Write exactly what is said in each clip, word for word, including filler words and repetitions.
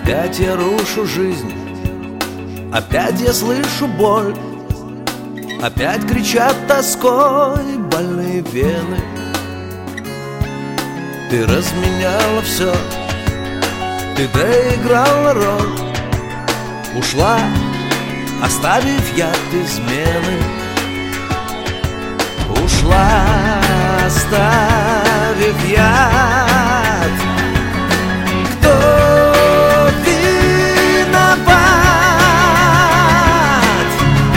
Опять я рушу жизнь, опять я слышу боль, опять кричат тоской больные вены. Ты разменяла все, ты доиграла роль, ушла, оставив яд измены. Ушла, оставив яд. Кто виноват?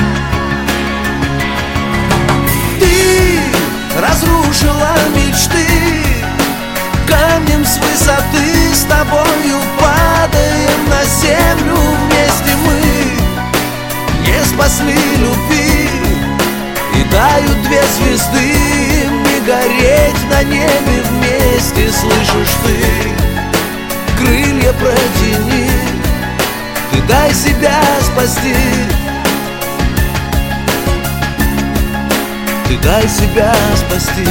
Ты разрушила мечты, камнем с высоты с тобою падаем на землю вместе мы. Не спасли любви, и тают две звезды, не гореть на небе вместе. Слышишь ты, крылья протяни, ты дай себя спасти. Ты дай себя спасти.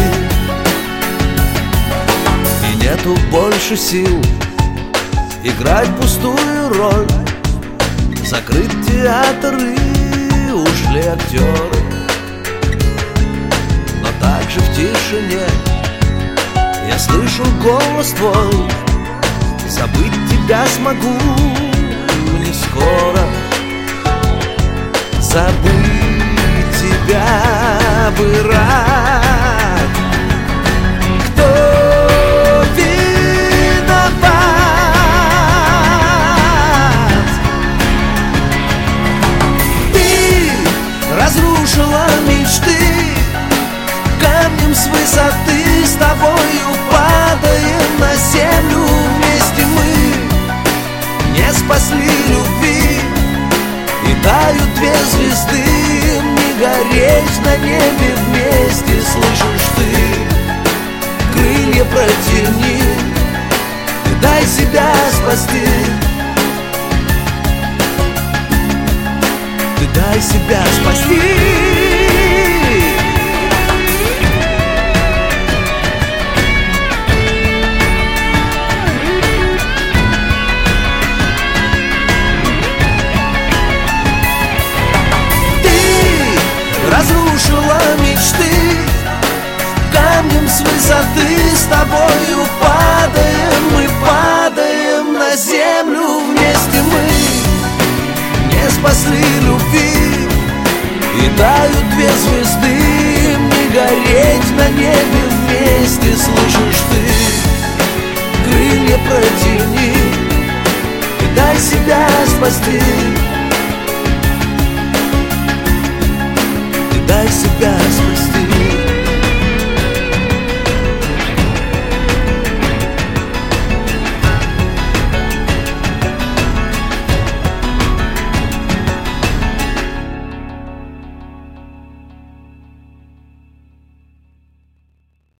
И нету больше сил играть пустую роль, закрыт театр и ушли актеры. Но также в тишине я слышу голос твой, забыть тебя смогу не скоро. Забыть тебя бы рад. Кто виноват? Ты разрушила мечты, камнем с высоты с тобою падаем на землю вместе мы. Не спасли любви, и тают две звезды, не гореть на небе вместе. Слышишь ты, крылья протяни, ты дай себя спасти. Ты дай себя спасти. Разрушила мечты, камнем с высоты с тобою падаем, мы падаем на землю вместе мы. Не спасли любви, и тают две звезды, не гореть на небе вместе. Слышишь ты, крылья протяни, и дай себя спасти. Дай себя спасти.